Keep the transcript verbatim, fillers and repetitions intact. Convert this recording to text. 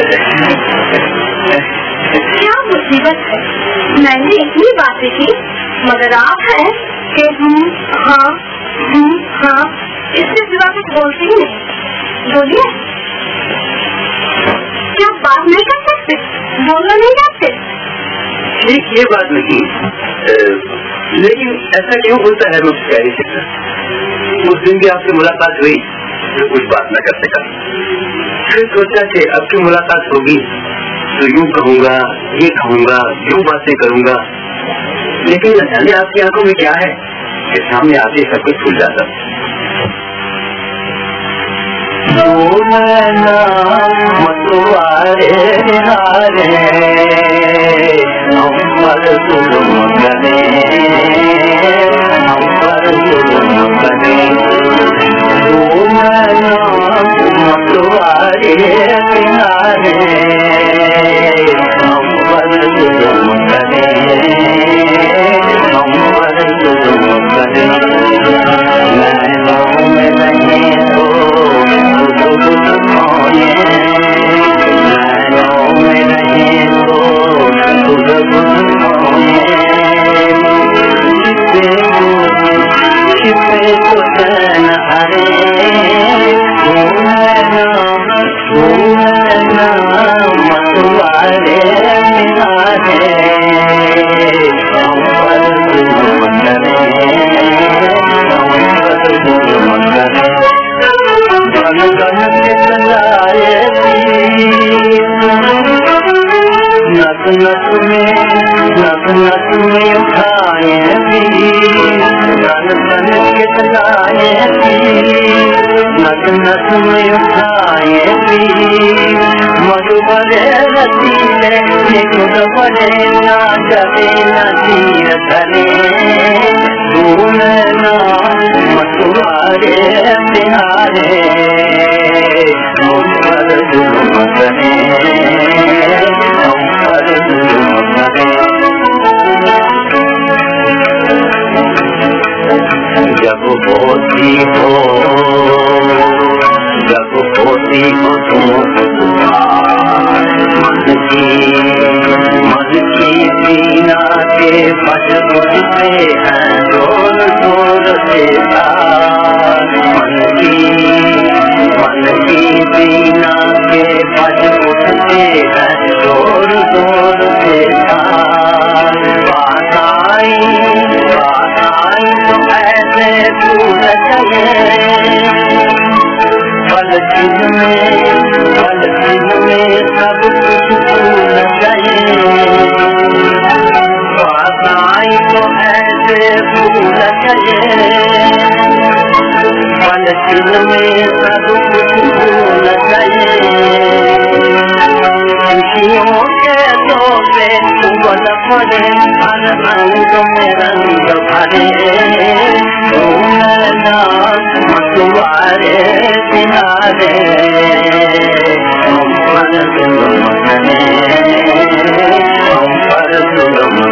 क्या मुसीबत है, मैंने इतनी बातें की मगर आप हैं कि हम हाँ हम हाँ इससे सिवा कुछ बोलते ही नहीं। बोलिए, क्या बात नहीं कर सकते, बोलना नहीं जानते? ठीक ये बात नहीं, लेकिन ऐसा क्यों होता है मुझे कह नहीं सकता। उस दिन भी आपसे मुलाकात हुई तो कुछ बात न कर सका, फिर सोचा कि अब की मुलाकात होगी तो यूं कहूँगा, ये कहूँगा, यूं बातें करूँगा, लेकिन न जाने आपकी आंखों में क्या है कि सामने आते सब कुछ भूल जाता। मतवारे हारे हम पर जुल्म करे, हम पर जुल्म करे, ओ मैना मतवारे हारे हम पर जुल्म करे, हम पर जुल्म करे। नैनों में नहीं तो नैनों में नहीं तो छिपे तो चैन हरे, मतवारे निहारे हम पर जुल्म करे, हम पर जुल्म करे। गन गन के चलाए नस नस में नस नस में उठाए गन गन के चलाए नस नस में उठाए मधुबरे रसीले मधुबरे ना जले नदीर धरे, धूम ना मतवारे निहारे हम पर जुल्म करे, हम पर जुल्म करे। जब होती हो जब होती हो तुम मन की मन की बीना के बज बुझते हैं जोर जोर से मन की मन की बीना के बज उठते हैं जोर जोर से बात आई बात आई तो ऐसे भूल गए पल दिन में पल दिन में सब कुछ भूल गए, बात आई तो ऐसे भूल गए पल दिन में सब कुछ भूल गए। खुशियों के तोले उबल पड़े हर अंग में रंग भरे, मतवारे निहारे हम पर जुल्म करे, हम पर जुल्म